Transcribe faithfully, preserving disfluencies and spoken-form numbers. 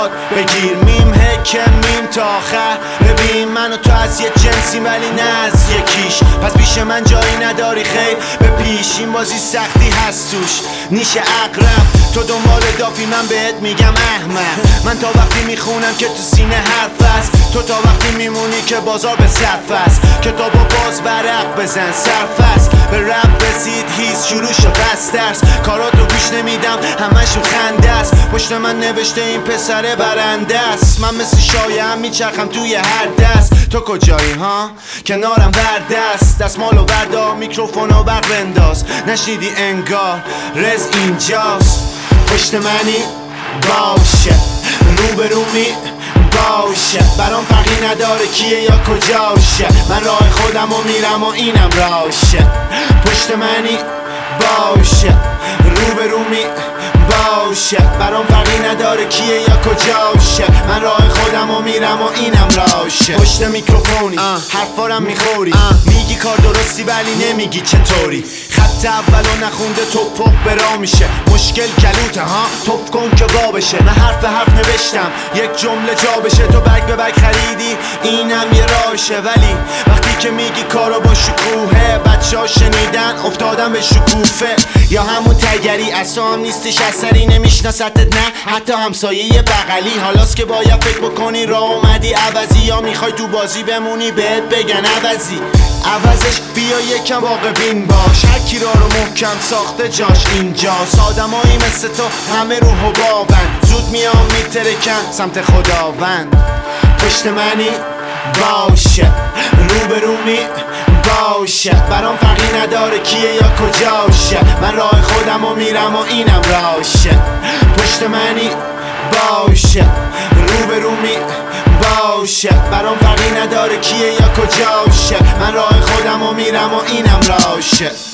یاد بگیر میم هکه میم تا آخر. ببین من و تو از یه جنسی ولی نه از یکیش، پس پیش من جایی نداری خیر به پیش. این بازی سختی هست توش نیشه اقرب، تو دنبال دافی من بهت میگم احمق. من تا وقتی میخونم که تو سینه حرف است، تو تا وقتی میمونی که بازار به صرف است. کتابو باز برق بزن صرف است، به رب رسید هیچ شروع شد بس درس. کاراتو گوش نمیدم همشون خنده است، پشت من نوشته این پسره برنده است. من مثل شایعه میچرخم توی هر دست، تو کجایی ها؟ کنارم ورده است. دستمالو وردا میکروفونو برق بنداز، نشنیدی انگار رز اینجاست. پشت منی باشه روبرومی باشه، برام فرقی نداره کیه یا کجاشه. من راه خودم و میرم و اینم راشه. پشت منی باشه روبرومی باشه، برام فرقی نداره کیه یا کجاشه. من راه خودم و میرم و اینم راشه. پشت میکروفونی حرفارم میخوری، میگی کار درستی ولی نمیگی چطوری. خط اولو نخونده توپق برا میشه، مشکل کلوته ها توپ کن که با بشه. من حرف به حرف نوشتم یک جمله جا بشه، تو بگ به بگ خریدی اینم یه راشه. ولی وقتی که میگی کارو با شکوهه، بچه ها شنیدن افتادن به شکوفه. یا همون تگری اصلا هم نیستش اثری، نمیشناستت نه حتی همسایه بغلی. حالاست که باید فکر بکنی راه اومدی عوضی، یا میخوای تو بازی بمونی بهت بگن عوضی. عوضش بیا یکم واقع بین باش، هر کی را رو محکم ساخته جاش اینجاست. آدمایی مثل تو همه رو حبابن، زود میام میترکن سمت خداوند. پشت منی باشه روبرومی باشه، برام فرقی نداره کیه یا کجاشه. من راه خودم و میرم و اینم راشه. پشت منی باشه روبرومی باشه، برام فرقی نداره کیه یا کجاشه. من راه خودم و میرم و اینم راشه.